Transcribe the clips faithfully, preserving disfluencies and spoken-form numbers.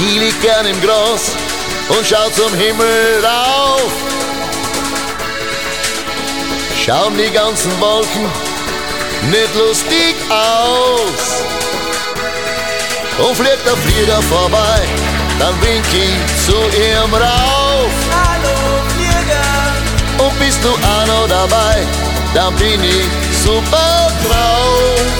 Ich lieg gern im Gras und schau zum Himmel rauf. Schauen die ganzen Wolken nicht lustig aus. Und fliegt der Flieger vorbei, dann wink ich zu ihm rauf. Hallo Flieger! Und bist du auch noch dabei, dann bin ich super drauf.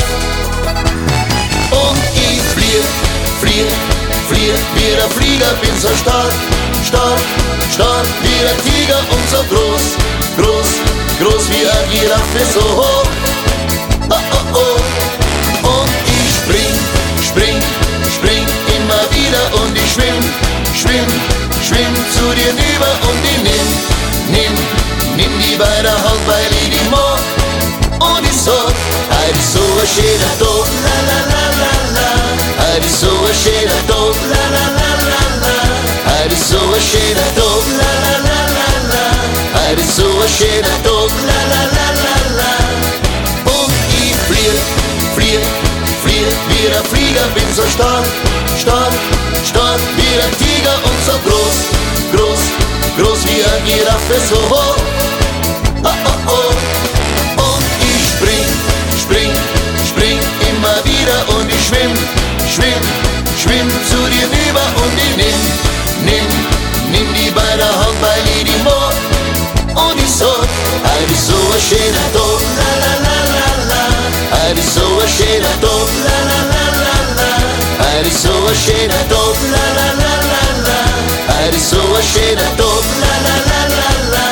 Und ich flieg, flieg, flieg wie der Flieger, bin so stark, stark, stark wie der Tiger und so groß, groß, groß wie eine Giraffe, so hoch. Oh, oh, oh. Und ich spring, spring, spring immer wieder und ich schwimm, schwimm, schwimm zu dir rüber und ich nimm, nimm, nimm die bei der Hand, weil ich die mag. Und ich sag, heute ist so ein schöner Tag, la la la la la. Heute ist so ein schöner Tag, la la la la la. Heute ist so ein schöner Tag, la la la la la. Heute ist so ein schöner Tag, la la la la la. Und ich flieg, flieg, flieg wie der Flieger, bin so stark, stark, stark wie der Tiger und so groß, groß, groß wie eine Giraffe, so hoch. Oh, oh, oh. Und ich spring, spring, spring immer wieder und ich schwimm, schwimm, schwimm zu dir rüber und ich nimm, nimm, nimm die bei der Hand, weil ich die mag. Und ich sag, heute ist so ein schöner Tag, la la la la la. Heute ist so ein schöner Tag, la la la la la. Heute ist so ein schöner Tag, la la la la la. Heute ist so ein schöner Tag, la la la la la.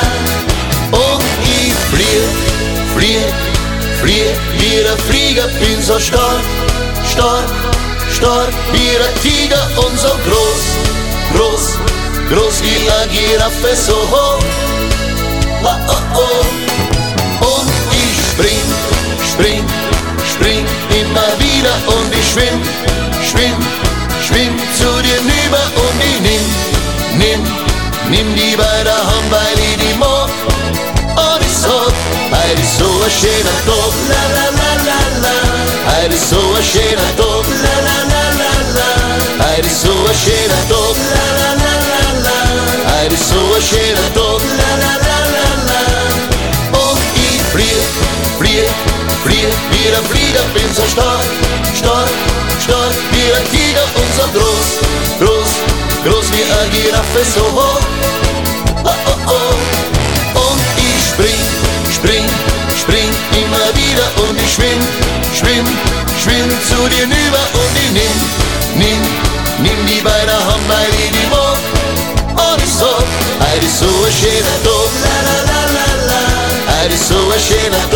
Und ich flieg, flieg, flieg wie der Flieger, bin so stark, stark, stark wie der Tiger und so groß, groß, groß wie eine Giraffe, so hoch. Oh, oh, oh. Und ich spring, spring, spring immer wieder und ich schwimm, schwimm, schwimm zu dir rüber und ich nimm, nimm, nimm die bei der Hand, weil ich die mag. Und ich sag, heute ist so ein schöner Tag, la la la la la. Heute ist so ein schöner Tag, la la la la la. Heute ist so ein schöner Tag, la la la la la. Heute ist so ein schöner Tag, la la la la la. Und ich flieg, flieg, flieg wie der Flieger, bin so stark, stark, stark wie der Tiger und so groß, groß, groß wie eine Giraffe, so hoch. Oh, oh, oh. Und ich spring, spring, spring immer wieder und ich schwimm, schwimm, schwimm zu dir rüber und ich nimm, nimm, nimm die bei der Hand, weil ich die mag. Und ich sag, heute ist so ein schöner Tag, la la la la la. Heute ist so ein schöner